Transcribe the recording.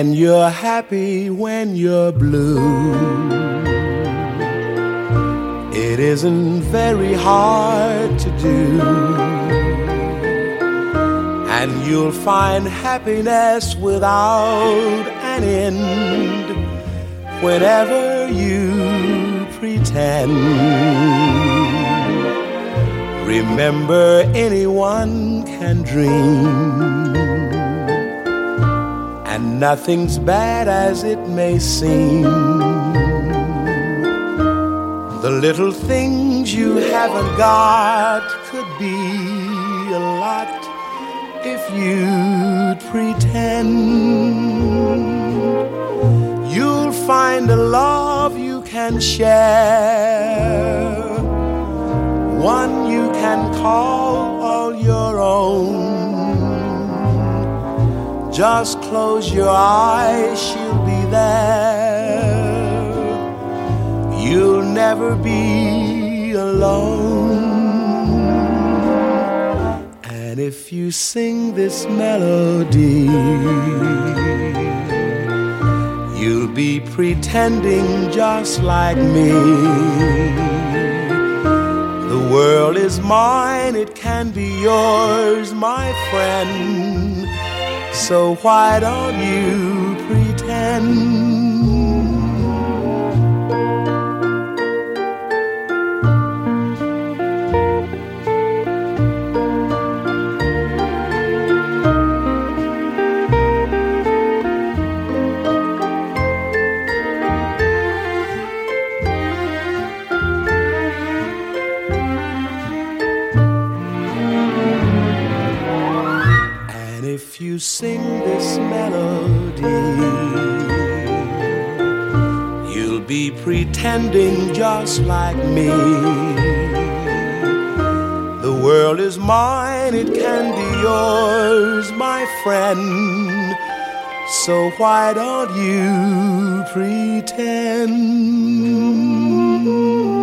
and you're happy when you're blue. It isn't very hard to do, and you'll find happiness without an end whenever you pretend. Remember, anyone can dream, and nothing's bad as it may seem. The little things you haven't got could be a lot if you'd pretend. You'll find a love you can share, one you can call all your own. Just close your eyes, she'll be there. You'll never be alone. And if you sing this melody, you'll be pretending just like me. The world is mine, it can be yours, my friend. So why don't you pretend? If you sing this melody, you'll be pretending just like me. The world is mine, it can be yours, my friend. So why don't you pretend?